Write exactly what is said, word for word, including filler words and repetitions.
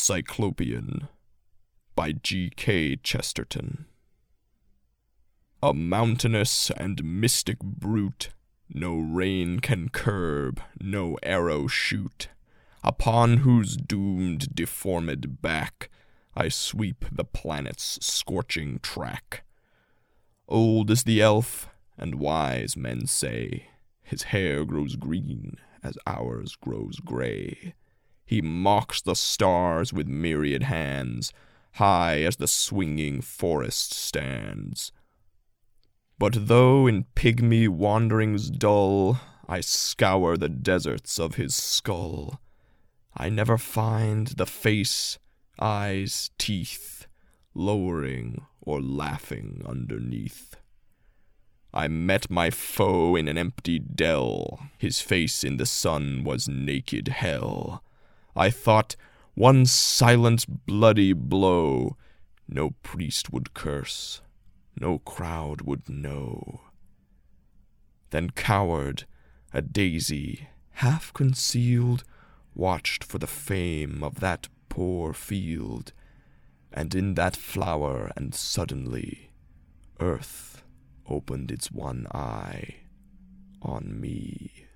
Cyclopean by G K Chesterton. A mountainous and mystic brute, no rein can curb, no arrow shoot, upon whose doomed deformed back I sweep the planet's scorching track. Old is the elf, and wise men say, his hair grows green as ours grows gray. He mocks the stars with myriad hands, high as the swinging forest stands. But though in pygmy wanderings dull I scour the deserts of his skull, I never find the face, eyes, teeth, lowering or laughing underneath. I met my foe in an empty dell, his face in the sun was naked hell. I thought, one silent bloody blow no priest would curse, no crowd would know. Then coward, a daisy, half concealed, watched for the fame of that poor field, and in that flower and suddenly earth opened its one eye on me.